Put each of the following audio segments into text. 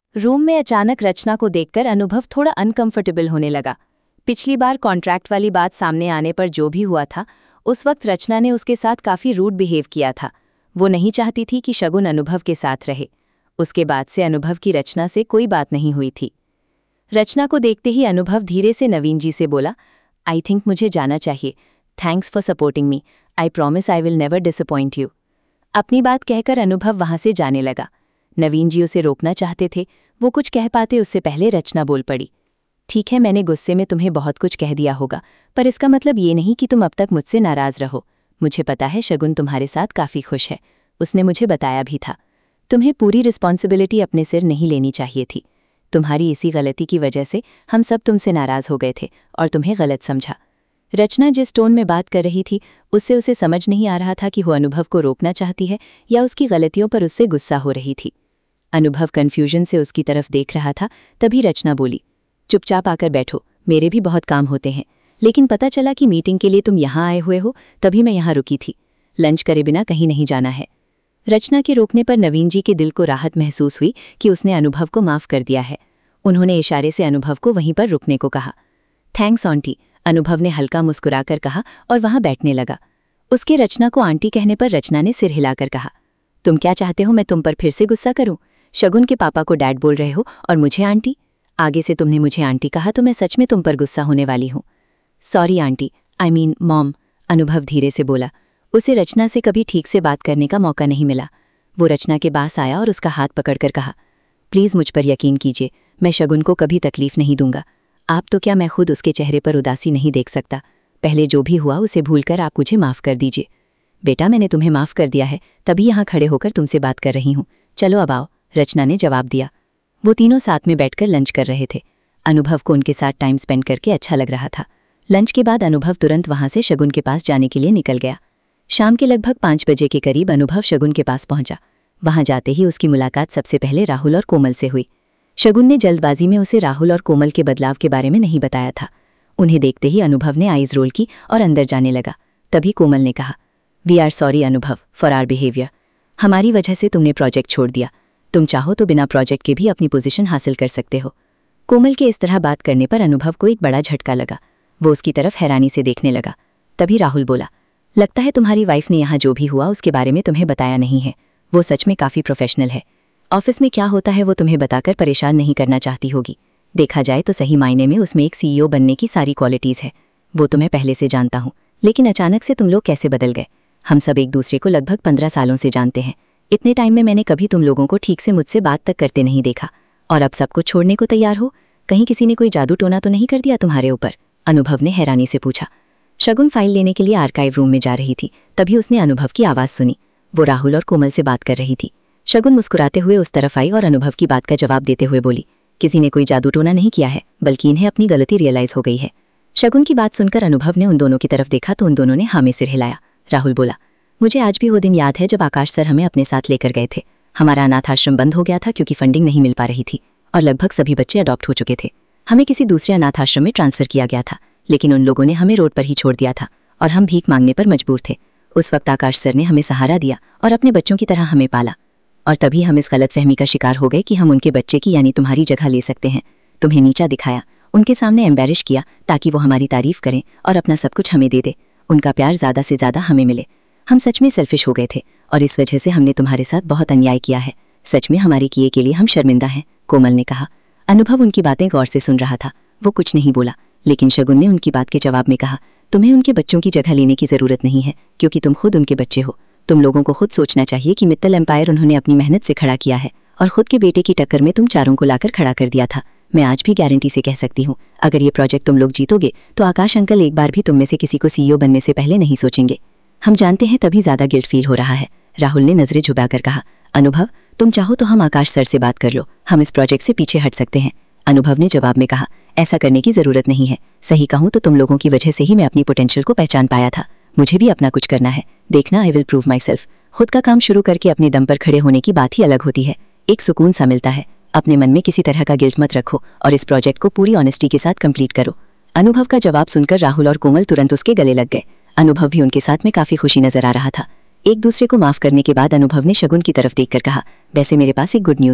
Room में अचानक रचना को देखकर अनुभव थोड़ा अनकंफर्टेबल होने लगा। पिछली बार कॉन्ट्रैक्ट वाली बात सामने आने पर जो भी हुआ था, उस वक्त रचना ने उसके साथ काफ़ी रूड बिहेव किया था। वो नहीं चाहती थी कि शगुन अनुभव के साथ रहे। उसके बाद से अनुभव की रचना से कोई बात नहीं हुई थी। रचना को देखते ही अनुभव धीरे से नवीन जी से बोला, आई थिंक मुझे जाना चाहिए। Thanks for supporting me. I promise I will never disappoint you. अपनी बात कहकर अनुभव वहां से जाने लगा। नवीन जी उसे रोकना चाहते थे। वो कुछ कह पाते उससे पहले रचना बोल पड़ी, ठीक है, मैंने गुस्से में तुम्हें बहुत कुछ कह दिया होगा, पर इसका मतलब ये नहीं कि तुम अब तक मुझसे नाराज रहो। मुझे पता है शगुन तुम्हारे साथ काफ़ी खुश है, उसने मुझे बताया भी था। तुम्हें पूरी रिस्पॉन्सिबिलिटी अपने सिर नहीं लेनी चाहिए थी। तुम्हारी इसी गलती की वजह से हम सब तुमसे नाराज़ हो गए थे और तुम्हें गलत समझा। रचना जिस टोन में बात कर रही थी उससे उसे समझ नहीं आ रहा था कि वो अनुभव को रोकना चाहती है या उसकी गलतियों पर उससे गुस्सा हो रही थी। अनुभव कन्फ्यूजन से उसकी तरफ देख रहा था। तभी रचना बोली, चुपचाप आकर बैठो, मेरे भी बहुत काम होते हैं, लेकिन पता चला कि मीटिंग के लिए तुम यहाँ आए हुए हो, तभी मैं यहाँ रुकी थी। लंच करे बिना कहीं नहीं जाना है। रचना के रोकने पर नवीन जी के दिल को राहत महसूस हुई कि उसने अनुभव को माफ़ कर दिया है। उन्होंने इशारे से अनुभव को वहीं पर रुकने को कहा। थैंक्स आंटी, अनुभव ने हल्का मुस्कुराकर कहा और वहां बैठने लगा। उसके रचना को आंटी कहने पर रचना ने सिर हिलाकर कहा, तुम क्या चाहते हो मैं तुम पर फिर से गुस्सा करूं? शगुन के पापा को डैड बोल रहे हो और मुझे आंटी? आगे से तुमने मुझे आंटी कहा तो मैं सच में तुम पर गुस्सा होने वाली हूं। Sorry aunty, I mean mom, Anubhav धीरे से बोला। उसे रचना से कभी ठीक से बात करने का मौका नहीं मिला। वो रचना के पास आया और उसका हाथ पकड़कर कहा, प्लीज़ मुझ पर यकीन कीजिए, मैं शगुन को कभी तकलीफ नहीं दूंगा। आप तो क्या, मैं खुद उसके चेहरे पर उदासी नहीं देख सकता। पहले जो भी हुआ उसे भूलकर आप मुझे माफ़ कर दीजिए। बेटा, मैंने तुम्हें माफ़ कर दिया है, तभी यहाँ खड़े होकर तुमसे बात कर रही हूँ। चलो अब आओ, रचना ने जवाब दिया। वो तीनों साथ में बैठकर लंच कर रहे थे। अनुभव को उनके साथ टाइम स्पेंड करके अच्छा लग रहा था। लंच के बाद अनुभव तुरंत वहां से शगुन के पास जाने के लिए निकल गया। शाम के लगभग 5 बजे के करीब अनुभव शगुन के पास पहुंचा। वहां जाते ही उसकी मुलाकात सबसे पहले राहुल और कोमल से हुई। शगुन ने जल्दबाजी में उसे राहुल और कोमल के बदलाव के बारे में नहीं बताया था। उन्हें देखते ही अनुभव ने आइज रोल की और अंदर जाने लगा। तभी कोमल ने कहा, we are sorry Anubhav for our behaviour. हमारी वजह से तुमने प्रोजेक्ट छोड़ दिया। तुम चाहो तो बिना प्रोजेक्ट के भी अपनी पोजीशन हासिल कर सकते हो। कोमल के इस तरह बात करने पर अनुभव को एक बड़ा झटका लगा। वो उसकी तरफ हैरानी से देखने लगा। तभी राहुल बोला, लगता है तुम्हारी वाइफ ने यहाँ जो भी हुआ उसके बारे में तुम्हें बताया नहीं है। वो सच में काफ़ी प्रोफेशनल है। ऑफिस में क्या होता है वो तुम्हें बताकर परेशान नहीं करना चाहती होगी। देखा जाए तो सही मायने में उसमें एक CEO बनने की सारी क्वालिटीज़ है। वो तो मैं पहले से जानता हूँ, लेकिन अचानक से तुम लोग कैसे बदल गए? हम सब एक दूसरे को लगभग 15 सालों से जानते हैं। इतने टाइम में मैंने कभी तुम लोगों को ठीक से मुझसे बात तक करते नहीं देखा, और अब सब कुछ छोड़ने को तैयार हो? कहीं किसी ने कोई जादू टोना तो नहीं कर दिया तुम्हारे ऊपर? अनुभव ने हैरानी से पूछा। शगुन फाइल लेने के लिए आर्काइव रूम में जा रही थी। तभी उसने अनुभव की आवाज़ सुनी। वो राहुल और कोमल से बात कर रही थी। शगुन मुस्कुराते हुए उस तरफ आई और अनुभव की बात का जवाब देते हुए बोली, किसी ने कोई जादू टोना नहीं किया है, बल्कि इन्हें अपनी गलती रियलाइज हो गई है। शगुन की बात सुनकर अनुभव ने उन दोनों की तरफ देखा तो उन दोनों ने हाँ में सिर हिलाया। राहुल बोला, मुझे आज भी वो दिन याद है जब आकाश सर हमें अपने साथ लेकर गए थे। हमारा अनाथ आश्रम बंद हो गया था क्योंकि फंडिंग नहीं मिल पा रही थी और लगभग सभी बच्चे अडॉप्ट हो चुके थे। हमें किसी दूसरे अनाथ आश्रम में ट्रांसफर किया गया था, लेकिन उन लोगों ने हमें रोड पर ही छोड़ दिया था और हम भीख मांगने पर मजबूर थे। उस वक्त आकाश सर ने हमें सहारा दिया और अपने बच्चों की तरह हमें पाला, और तभी हम इस गलतफहमी का शिकार हो गए कि हम उनके बच्चे की यानी तुम्हारी जगह ले सकते हैं। तुम्हें नीचा दिखाया, उनके सामने एम्बैरिश किया ताकि वो हमारी तारीफ करें और अपना सब कुछ हमें दे दे। उनका प्यार ज़्यादा से ज़्यादा हमें मिले। हम सच में सेल्फिश हो गए थे और इस वजह से हमने तुम्हारे साथ बहुत अन्याय किया है। सच में हमारे किए के लिए हम शर्मिंदा हैं, कोमल ने कहा। अनुभव उनकी बातें गौर से सुन रहा था। वो कुछ नहीं बोला, लेकिन शगुन ने उनकी बात के जवाब में कहा, तुम्हें उनके बच्चों की जगह लेने की ज़रूरत नहीं है क्योंकि तुम खुद उनके बच्चे हो। तुम लोगों को खुद सोचना चाहिए कि मित्तल एम्पायर उन्होंने अपनी मेहनत से खड़ा किया है और खुद के बेटे की टक्कर में तुम चारों को लाकर खड़ा कर दिया था। मैं आज भी गारंटी से कह सकती हूँ, अगर ये प्रोजेक्ट तुम लोग जीतोगे तो आकाश अंकल एक बार भी तुम में से किसी को CEO बनने से पहले नहीं सोचेंगे। हम जानते हैं तभी ज़्यादा गिल्ट फील हो रहा है। राहुल ने नजरें झुकाकर कहा, अनुभव तुम चाहो तो हम आकाश सर से बात कर लो, हम इस प्रोजेक्ट से पीछे हट सकते हैं। अनुभव ने जवाब में कहा, ऐसा करने की ज़रूरत नहीं है। सही कहूँ तो तुम लोगों की वजह से ही मैं अपनी पोटेंशियल को पहचान पाया था। मुझे भी अपना कुछ करना है, देखना, I will prove myself. खुद का काम शुरू करके अपने दम पर खड़े होने की बात ही अलग होती है, एक सुकून सा मिलता है। अपने मन में किसी तरह का गिल्ट मत रखो और इस प्रोजेक्ट को पूरी ऑनेस्टी के साथ कंप्लीट करो। अनुभव का जवाब सुनकर राहुल और कोमल तुरंत उसके गले लग गए। अनुभव भी उनके साथ में काफ़ी खुशी नजर आ रहा था। एक दूसरे को माफ़ करने के बाद अनुभव ने शगुन की तरफ देखकर कहा, वैसे मेरे पास एक गुड न्यूज़ है,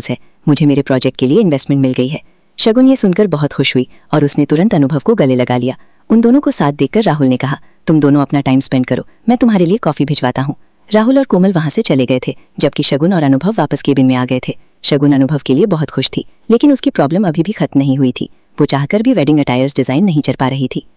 मुझे मेरे प्रोजेक्ट के लिए इन्वेस्टमेंट मिल गई है। शगुन ये सुनकर बहुत खुश हुई और उसने तुरंत अनुभव को गले लगा लिया। उन दोनों को साथ देखकर राहुल ने कहा, तुम दोनों अपना टाइम स्पेंड करो, मैं तुम्हारे लिए कॉफी भिजवाता हूँ। राहुल और कोमल वहां से चले गए थे, जबकि शगुन और अनुभव वापस केबिन में आ गए थे। शगुन अनुभव के लिए बहुत खुश थी, लेकिन उसकी प्रॉब्लम अभी भी खत्म नहीं हुई थी। वो चाहकर भी वेडिंग अटायर्स डिजाइन नहीं कर पा रही थी।